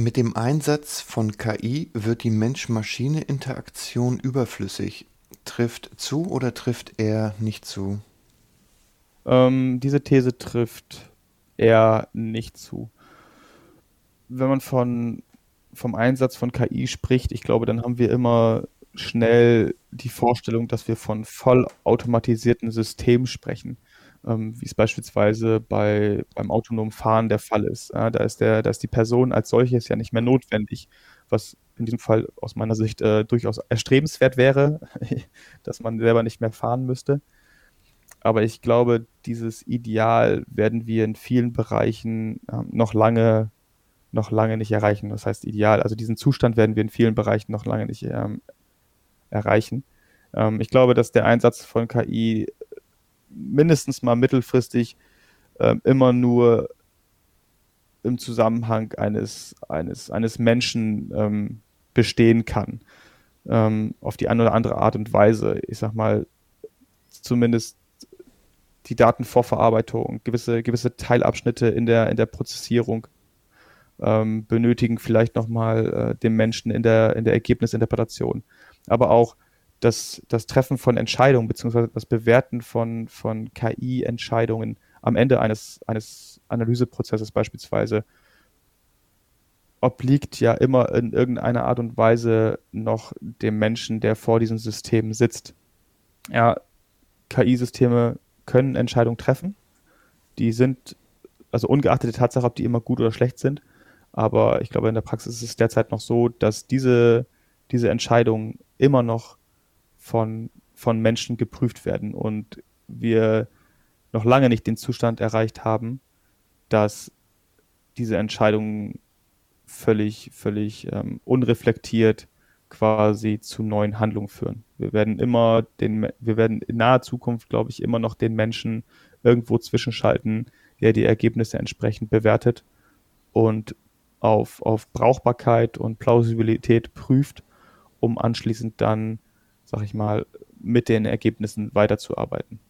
Mit dem Einsatz von KI wird die Mensch-Maschine-Interaktion überflüssig. Trifft zu oder trifft er nicht zu? Diese These trifft eher nicht zu. Wenn man vom Einsatz von KI spricht, ich glaube, dann haben wir immer schnell die Vorstellung, dass wir von vollautomatisierten Systemen sprechen, wie es beispielsweise beim autonomen Fahren der Fall ist. Ja, da ist die Person als solches ja nicht mehr notwendig, was in diesem Fall aus meiner Sicht durchaus erstrebenswert wäre, dass man selber nicht mehr fahren müsste. Aber ich glaube, dieses Ideal werden wir in vielen Bereichen noch lange nicht erreichen. Das heißt, ideal, also diesen Zustand werden wir in vielen Bereichen noch lange nicht erreichen. Ich glaube, dass der Einsatz von KI mindestens mal mittelfristig immer nur im Zusammenhang eines Menschen bestehen kann. Auf die eine oder andere Art und Weise. Ich sag mal, zumindest die Datenvorverarbeitung, gewisse Teilabschnitte in der Prozessierung benötigen vielleicht nochmal den Menschen in der Ergebnisinterpretation. Aber auch das Treffen von Entscheidungen beziehungsweise das Bewerten von KI-Entscheidungen am Ende eines Analyseprozesses beispielsweise obliegt ja immer in irgendeiner Art und Weise noch dem Menschen, der vor diesem System sitzt. Ja, KI-Systeme können Entscheidungen treffen. Die sind, also ungeachtet der Tatsache, ob die immer gut oder schlecht sind, aber ich glaube, in der Praxis ist es derzeit noch so, dass diese Entscheidungen immer noch von Menschen geprüft werden und wir noch lange nicht den Zustand erreicht haben, dass diese Entscheidungen völlig unreflektiert quasi zu neuen Handlungen führen. Wir werden in naher Zukunft, glaube ich, immer noch den Menschen irgendwo zwischenschalten, der die Ergebnisse entsprechend bewertet und auf Brauchbarkeit und Plausibilität prüft, um anschließend dann, sag ich mal, mit den Ergebnissen weiterzuarbeiten.